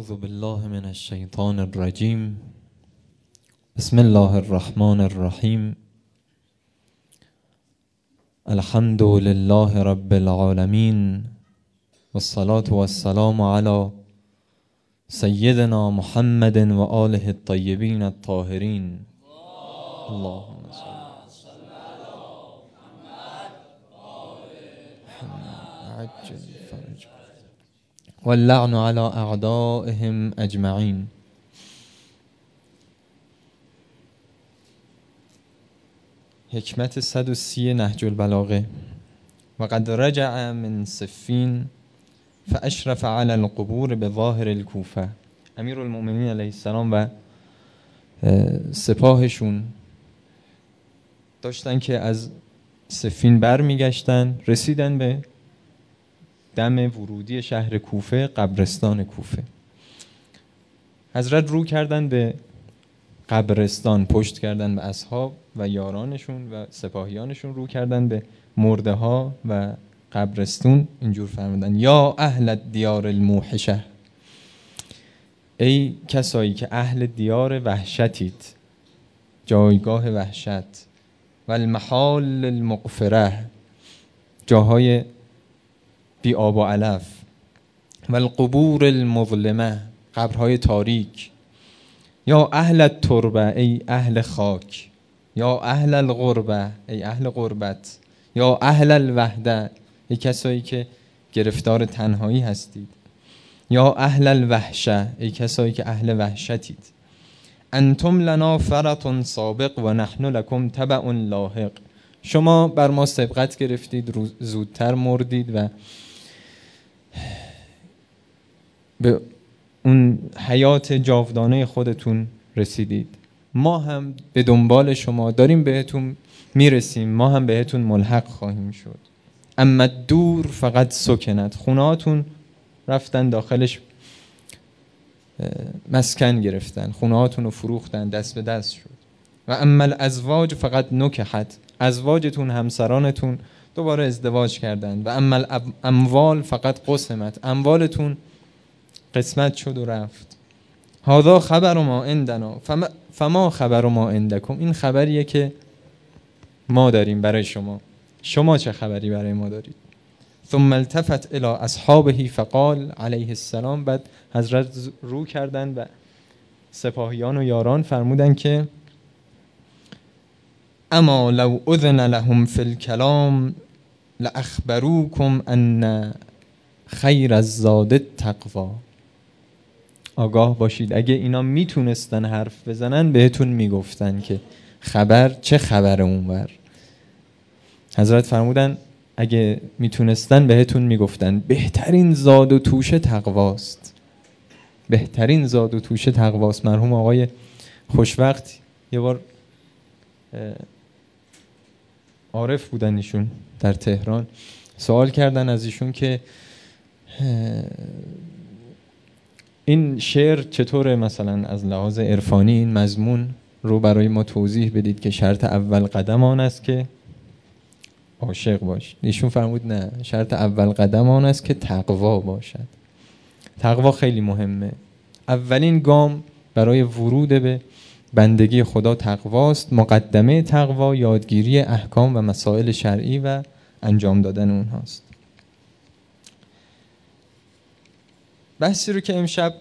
اعوذ بالله من الشیطان الرجیم. بسم الله الرحمن الرحیم. الحمد لله رب العالمین والصلاة والسلام علی سیدنا محمد و آله الطیبین الطاهرین. اللهم صل علی محمد عجل فرج واللعن على اعدائهم اجمعین. حکمت 130 نهج البلاغه. و قد رجع من صفین فاشرف على القبور بظاهر الكوفه. امیرالمؤمنین علیه السلام و سپاهشون داشتن که از صفین برمیگشتن، رسیدن به دم ورودی شهر کوفه، قبرستان کوفه. حضرت رو کردن به قبرستان، پشت کردن به اصحاب و یارانشون و سپاهیانشون، رو کردن به مرده ها و قبرستون. اینجور فرمودن: یا اهل الدیار الموحشه، ای کسایی که اهل دیار وحشتید، جایگاه وحشت، و المحال المغفره، جاهای بی آب و علف، و القبور المظلمه، قبرهای تاریک. یا اهل التربه، ای اهل خاک. یا اهل الغربه، ای اهل غربت. یا اهل الوحده، ای کسایی که گرفتار تنهایی هستید. یا اهل الوحشه، ای کسایی که اهل وحشتید. انتم لنا فرط سابق و نحن لکم تبع لاحق. شما بر ما سبقت گرفتید، زودتر مردید و به اون حیات جاودانه خودتون رسیدید. ما هم به دنبال شما داریم بهتون میرسیم، ما هم بهتون ملحق خواهیم شد. اما دور فقط سکنت، خونهاتون رفتن داخلش مسکن گرفتن، خونهاتون رو فروختن، دست به دست شد. و اما الازواج فقط نکحت، ازواجتون، همسرانتون دوباره ازدواج کردن. و اما الاموال فقط قسمت، اموالتون قسمت شد و رفت. هذا خبر ما عندنا فما خبر ما عندکم. این خبریه که ما داریم برای شما، شما چه خبری برای ما دارید؟ ثم التفت الى اصحابه فقال علیه السلام. بعد حضرت رو کردن و سپاهیان و یاران فرمودن که اما لو اذن لهم فی الکلام لاخبروکم ان خیر الزاد التقوی. آگاه باشید، اگه اینا میتونستن حرف بزنن بهتون میگفتن که چه خبر اونور. حضرت فرمودن اگه میتونستن بهتون میگفتن بهترین زاد و توشه تقواست، بهترین زاد و توشه تقواست. مرحوم آقای خوشوقت یه بار عارف بودن ایشون در تهران، سوال کردن از ایشون که این شعر چطوره مثلا از لحاظ عرفانی این مضمون رو برای ما توضیح بدید که شرط اول قدم آن است که عاشق باشید. ایشون فرمود نه، شرط اول قدم آن است که تقوا باشد. تقوا خیلی مهمه. اولین گام برای ورود به بندگی خدا تقواست. مقدمه تقوا یادگیری احکام و مسائل شرعی و انجام دادن اونهاست. بحثی رو که امشب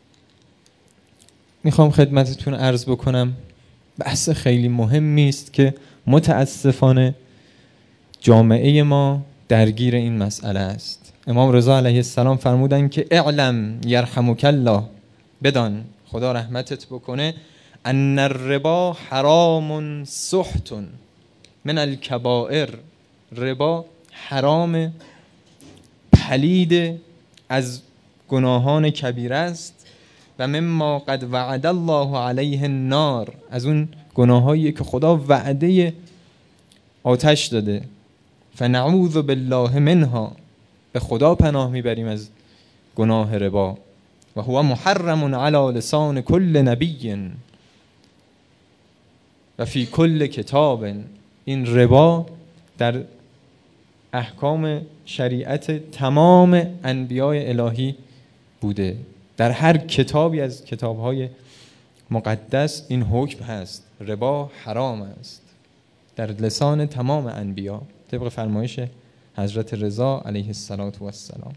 میخوام خدمتتون عرض بکنم بحث خیلی مهمی است که متاسفانه جامعه ما درگیر این مسئله است. امام رضا علیه السلام فرمودن که اعلم یرحمک الله، بدان خدا رحمتت بکنه، ان الربا حرام سحت من الکبائر. ربا حرام، پلید، از گناهان کبیره است. و مما قد وعد الله علیه النار، از اون گناهایی که خدا وعده آتش داده. فنعوذ بالله منها، به خدا پناه میبریم از گناه ربا. و هو محرم علی لسان کل نبی و فی کل کتاب. این ربا در احکام شریعت تمام انبیاء الهی بوده. در هر کتابی از کتاب‌های مقدس این حکم هست، ربا حرام است، در لسان تمام انبیا طبق فرمایش حضرت رضا علیه السلام.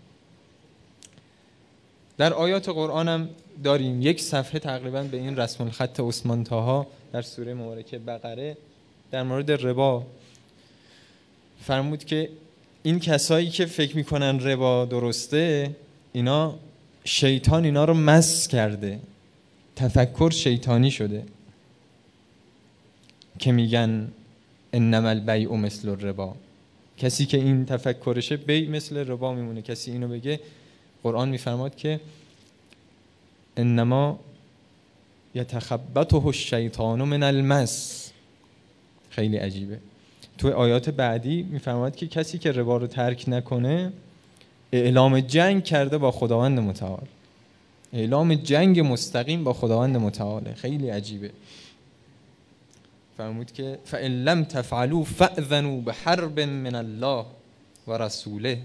در آیات قرآن هم داریم، یک صفحه تقریبا به این رسم الخط عثمان طاها در سوره مبارکه بقره در مورد ربا فرمود که این کسایی که فکر میکنن ربا درسته، اینا شیطان اینا رو مس کرده، تفکر شیطانی شده، که میگن انما البیع مثل الربا. کسی که این تفکرشه بیع مثل ربا میمونه. کسی اینو بگه قرآن میفرماد که انما یتخبطه الشیطان من المس. خیلی عجیبه. تو آیات بعدی میفرماد که کسی که ربا رو ترک نکنه اعلام جنگ کرده با خداوند متعال، اعلام جنگ مستقیم با خداوند متعال. خیلی عجیبه. فرمود که فَإِن لَمْ تَفْعَلُوا فَأْذَنُوا بِحَرْبٍ مِّنَ اللَّهِ و رسوله.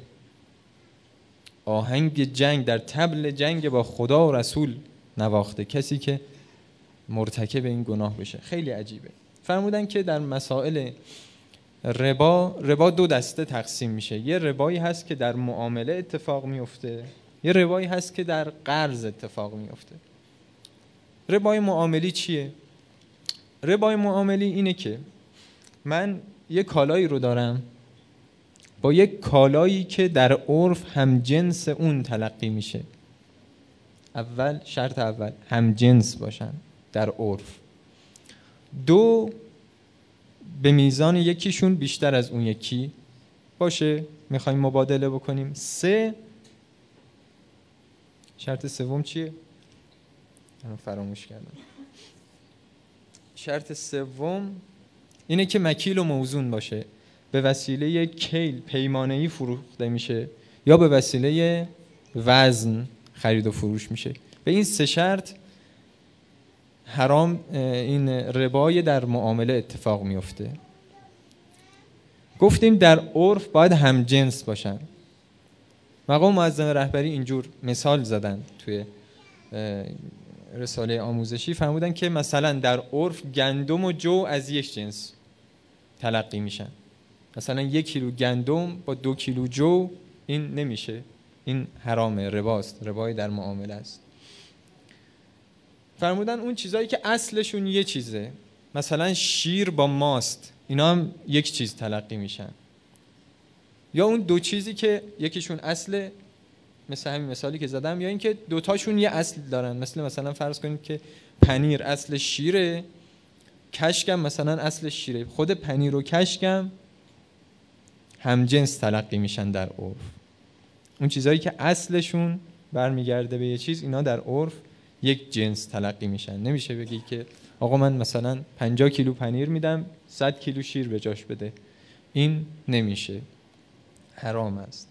آهنگ جنگ در طبل جنگ با خدا و رسول نواخته کسی که مرتکب این گناه بشه. خیلی عجیبه. فرمودن که در مسائل ربا دو دسته تقسیم میشه. یه ربایی هست که در معامله اتفاق میفته، یه ربایی هست که در قرض اتفاق میفته. ربای معاملی چیه؟ ربای معاملی اینه که من یه کالایی رو دارم، با یک کالایی که در عرف هم جنس اون تلقی میشه. شرط اول هم جنس باشن در عرف. دو، به میزان یکیشون بیشتر از اون یکی باشه، میخوایم مبادله بکنیم. سه، شرط سوم چیه؟ من فراموش کردم. شرط سوم اینه که مکیل و موزون باشه، به وسیله کیل پیمانه‌ای فروخته میشه یا به وسیله وزن خرید و فروش میشه. به این سه شرط حرام این ربای در معامله اتفاق میفته. گفتیم در عرف باید هم جنس باشن. مقام معظم رهبری اینجور مثال زدن توی رساله آموزشی، فرمودن که مثلا در عرف گندم و جو از یک جنس تلقی میشن. مثلا 1 کیلو گندم با 2 کیلو جو این نمیشه، این حرامه، رباست، ربای در معامله است. فرمودن اون چیزایی که اصلشون یه چیزه، مثلا شیر با ماست، اینا هم یک چیز تلقی میشن. یا اون دو چیزی که یکیشون اصله، مثل همین مثالی که زدم، یا اینکه دوتاشون یه اصل دارن. مثلا فرض کنید که پنیر اصل شیره، کشکم مثلا اصل شیره. خود پنیر و کشکم هم جنس تلقی میشن در عرف. اون چیزایی که اصلشون برمیگرده به یه چیز، اینا در عرف یک جنس تلقی میشن. نمیشه بگی که آقا من مثلا 50 کیلو پنیر میدم 100 کیلو شیر به جاش بده. این نمیشه، حرام است.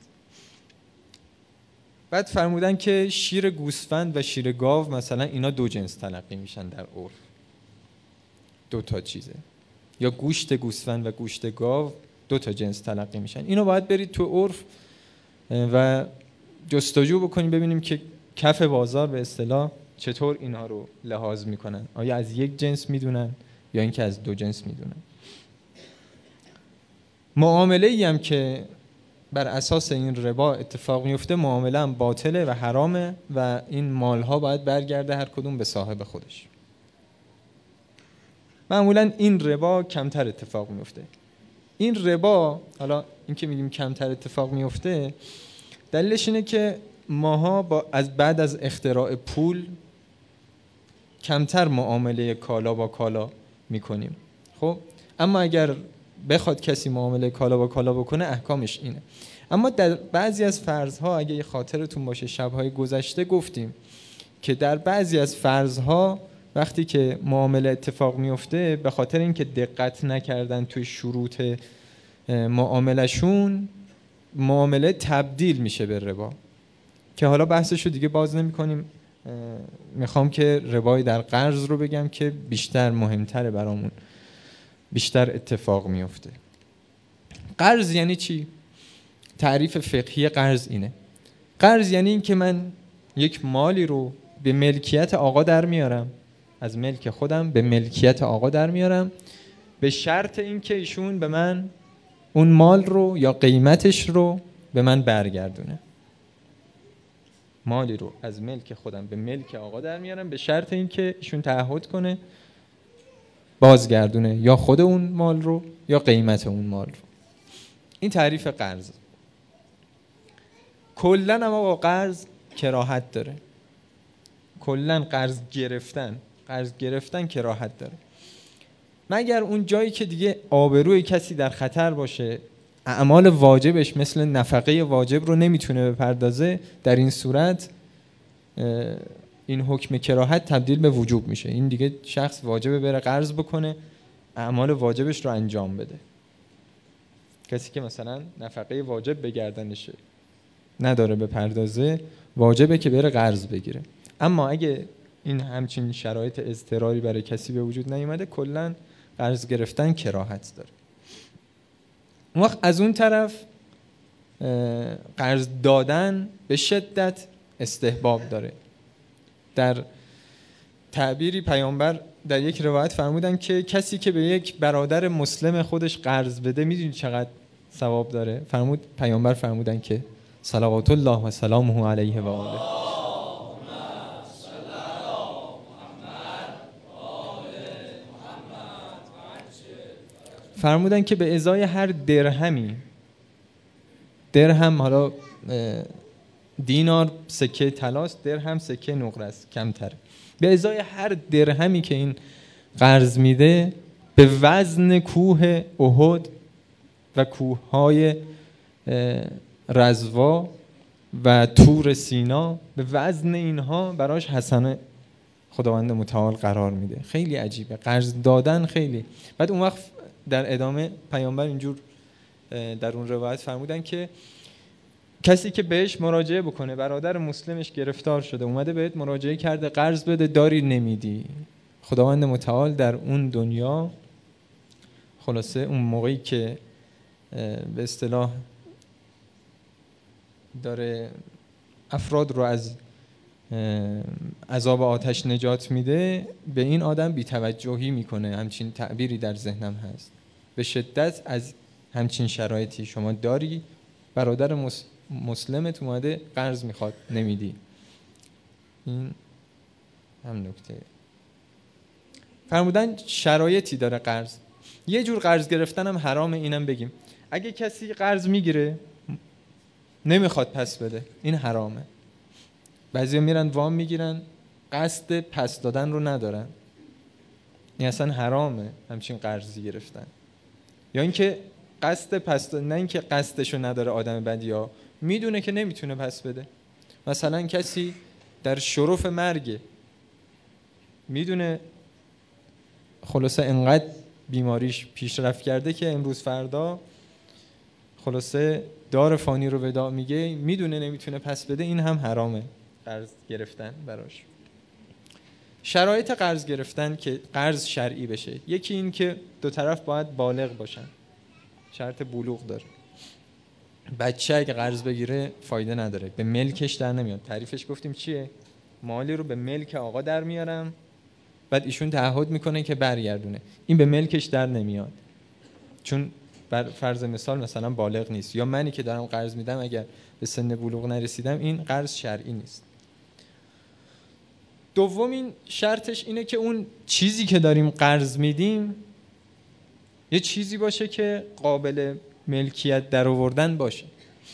بعد فرمودن که شیر گوسفند و شیر گاو مثلا اینا دو جنس تلقی میشن در عرف. 2 تا چیزه. یا گوشت گوسفند و گوشت گاو 2 تا جنس تلقی میشن. اینو باید برید تو عرف و جستجو بکنیم ببینیم که کف بازار به اصطلاح چطور اینها رو لحاظ میکنن. آیا از یک جنس میدونن یا اینکه از 2 جنس میدونن. معامله ای هم که بر اساس این ربا اتفاق میفته معامله هم باطله و حرامه و این مالها باید برگرده هر کدوم به صاحب خودش. معمولا این ربا کمتر اتفاق میفته. این ربا، حالا این که میگیم کمتر اتفاق میفته، دلیلش اینه که ماها بعد از اختراع پول کمتر معامله کالا با کالا میکنیم. خب اما اگر بخواد کسی معامله کالا با کالا بکنه احکامش اینه. اما در بعضی از فرضها، اگه یه خاطرتون باشه شبهای گذشته گفتیم که در بعضی از فرضها وقتی که معامله اتفاق میفته به خاطر اینکه دقت نکردن توی شروط معاملهشون، معامله تبدیل میشه به ربا، که حالا بحثشو دیگه باز نمی کنیم. میخوام که ربای در قرض رو بگم که بیشتر مهمتره برامون، بیشتر اتفاق میفته. قرض یعنی چی؟ تعریف فقهی قرض اینه. قرض یعنی این که من یک مالی رو به ملکیت آقا در میارم، از ملک خودم به ملکیت آقا در میارم، به شرط اینکه ایشون به من اون مال رو یا قیمتش رو به من برگردونه. مالی رو از ملک خودم به ملک آقا در میارم به شرط اینکه ایشون تعهد کنه بازگردونه یا خود اون مال رو یا قیمت اون مال رو. این تعریف قرض. کلن اما با قرض کراهت داره. کلن قرض گرفتن کراهت داره، مگر اون جایی که دیگه آبروی کسی در خطر باشه، اعمال واجبش مثل نفقه واجب رو نمیتونه بپردازه، در این صورت این حکم کراهت تبدیل به وجوب میشه. این دیگه شخص واجبه بره قرض بکنه، اعمال واجبش رو انجام بده. کسی که مثلا نفقه واجب به گردنش نداره بپردازه، واجبه که بره قرض بگیره. اما اگه این همچین شرایط اضطراری برای کسی به وجود نیومده، کلاً قرض گرفتن کراهت داره. اون وقت از اون طرف قرض دادن به شدت استحباب داره. در تعبیری پیامبر در یک روایت فرمودن که کسی که به یک برادر مسلم خودش قرض بده میدونی چقدر ثواب داره؟ پیامبر فرمودن که صلوات الله و سلامه علیه و آله. فرمودن که به ازای هر درهم، حالا دینار سکه طلاست، درهم سکه نقره است، کمتره، به ازای هر درهمی که این قرض میده به وزن کوه احد و کوههای رضوا و طور سینا، به وزن اینها براش حسنه خداوند متعال قرار میده. خیلی عجیبه قرض دادن خیلی. بعد اون وقت در ادامه پیامبر اینجور در اون روایت فرمودن که کسی که بهش مراجعه بکنه، برادر مسلمش گرفتار شده، اومده بهت مراجعه کرده قرض بده، داری نمیدی، خداوند متعال در اون دنیا، خلاصه اون موقعی که به اصطلاح داره افراد رو از عذاب آتش نجات میده، به این آدم بی‌توجهی میکنه. همچین تعبیری در ذهنم هست. به شدت از همچین شرایطی شما داری، برادر مسلمت اومده قرض میخواد نمیدی. این هم نکته. فرمودن شرایطی داره قرض. یه جور قرض گرفتن هم حرامه، اینم بگیم. اگه کسی قرض میگیره نمیخواد پس بده، این حرامه. بعضیا میرن وام میگیرن قصد پس دادن رو ندارن، این اصلا حرامه همچین قرضی گرفتن. یا اینکه قصد پس دادن، نه اینکه قصدشو نداره آدم بدیا، میدونه که نمیتونه پس بده. مثلا کسی در شرف مرگ میدونه خلاصه انقدر بیماریش پیشرفت کرده که امروز فردا خلاصه دار فانی رو وداع میگه، میدونه نمیتونه پس بده، این هم حرامه قرض گرفتن براش. شرایط قرض گرفتن که قرض شرعی بشه، یکی این که دو طرف باید بالغ باشن، شرط بلوغ داره. بچه اگه قرض بگیره فایده نداره، به ملکش در نمیاد. تعریفش گفتیم چیه؟ مالی رو به ملک آقا در میارم، بعد ایشون تعهد میکنه که برگردونه، این به ملکش در نمیاد، چون بر فرض مثال مثلا بالغ نیست، یا منی که دارم قرض میدم اگر به سن بلوغ نرسیدم، این قرض شرعی نیست. دومین شرطش اینه که اون چیزی که داریم قرض میدیم یه چیزی باشه که قابل ملکیت در آوردن باشه.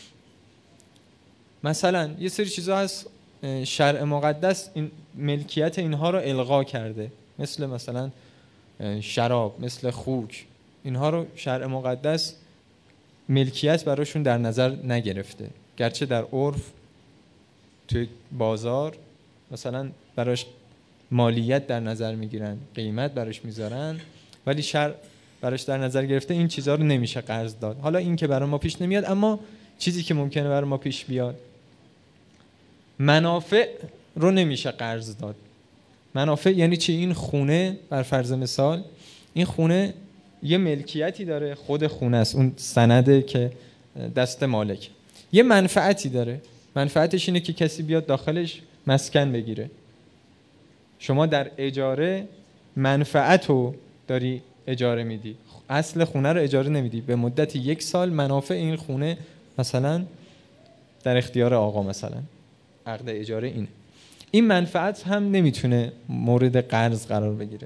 مثلا یه سری چیزا هست شرع مقدس این ملکیت اینها رو الغا کرده، مثلا شراب، مثل خوک، اینها رو شرع مقدس ملکیت براشون در نظر نگرفته، گرچه در عرف توی بازار مثلا براش مالیت در نظر میگیرن، قیمت براش میذارن، ولی شرع براش در نظر گرفته این چیزها رو نمیشه قرض داد. حالا این که برای ما پیش نمیاد، اما چیزی که ممکنه برای ما پیش بیاد، منافع رو نمیشه قرض داد. منافع یعنی چی؟ این خونه بر فرض مثال، این خونه یه ملکیتی داره، خود خونه است، اون سنده که دست مالک، یه منفعتی داره. منفعتش اینه که کسی بیاد داخلش مسکن بگیره. شما در اجاره منفعت رو داری اجاره میدی، اصل خونه رو اجاره نمیدی. به مدت 1 سال منافع این خونه مثلا در اختیار آقا، مثلا عقد اجاره اینه. این منفعت هم نمیتونه مورد قرض قرار بگیره.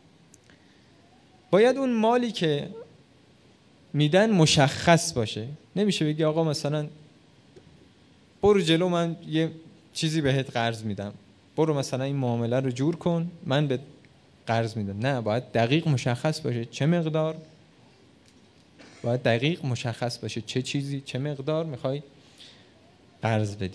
باید اون مالی که میدن مشخص باشه. نمیشه بگی آقا مثلا برو جلو، من یه چیزی بهت قرض میدم، برو مثلا این معامله رو جور کن، من به قرض میدم. نه، باید دقیق مشخص باشه چه مقدار، باید دقیق مشخص باشه چه چیزی، چه مقدار میخوای قرض بدی.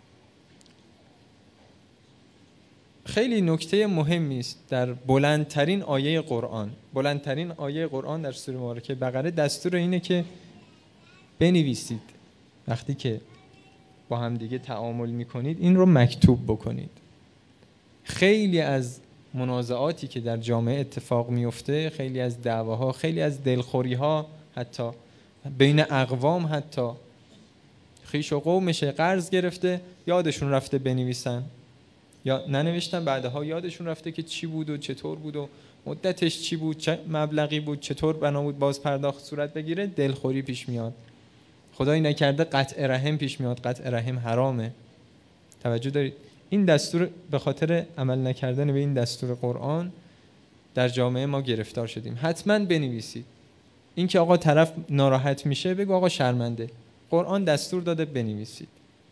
خیلی نکته مهمی است در بلندترین آیه قرآن، بلندترین آیه قرآن در سوره مبارکه بقره، دستور اینه که بنویسید. وقتی که با هم دیگه تعامل میکنید این رو مکتوب بکنید. خیلی از منازعاتی که در جامعه اتفاق میفته، خیلی از دعواها، خیلی از دلخوریها، حتی بین اقوام، حتی خویش و قومشه قرض گرفته یادشون رفته بنویسن، یا ننوشتن، بعدها یادشون رفته که چی بود و چطور بود و مدتش چی بود، چه مبلغی بود، چطور بنا بود باز پرداخت صورت بگیره، دلخوری پیش میاد. خدایی نکرده قطع رحم پیش میاد. قطع رحم حرامه. توجه دارید؟ این دستور، به خاطر عمل نکردن به این دستور قرآن در جامعه ما گرفتار شدیم. حتما بنویسید. این که آقا طرف ناراحت میشه بگو آقا شرمنده، قرآن دستور داده بنویسید.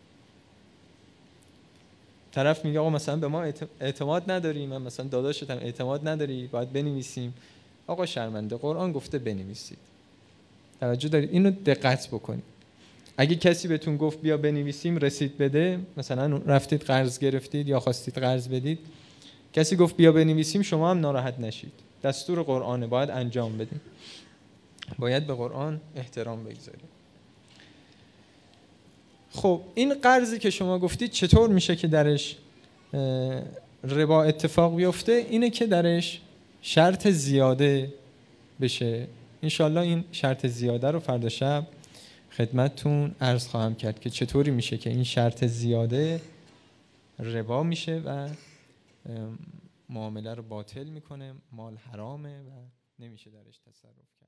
طرف میگه آقا مثلا به ما اعتماد نداری، من مثلا داداشتم اعتماد نداری، باید بنویسیم. آقا شرمنده، قرآن گفته بنویسید. توجه دارید؟ اینو دقت بکنید. اگه کسی بهتون گفت بیا بنویسیم رسید بده، مثلا رفتید قرض گرفتید یا خواستید قرض بدید، کسی گفت بیا بنویسیم، شما هم ناراحت نشید. دستور قرآنه، باید انجام بدیم. باید به قرآن احترام بگذاریم. خب این قرضی که شما گفتید چطور میشه که درش ربا اتفاق بیفته؟ اینه که درش شرط زیاده بشه. انشالله این شرط زیاده رو فردا شب خدمتتون عرض خواهم کرد که چطوری میشه که این شرط زیاده ربا میشه و معامله رو باطل میکنه، مال حرامه و نمیشه درش تصرف کرد.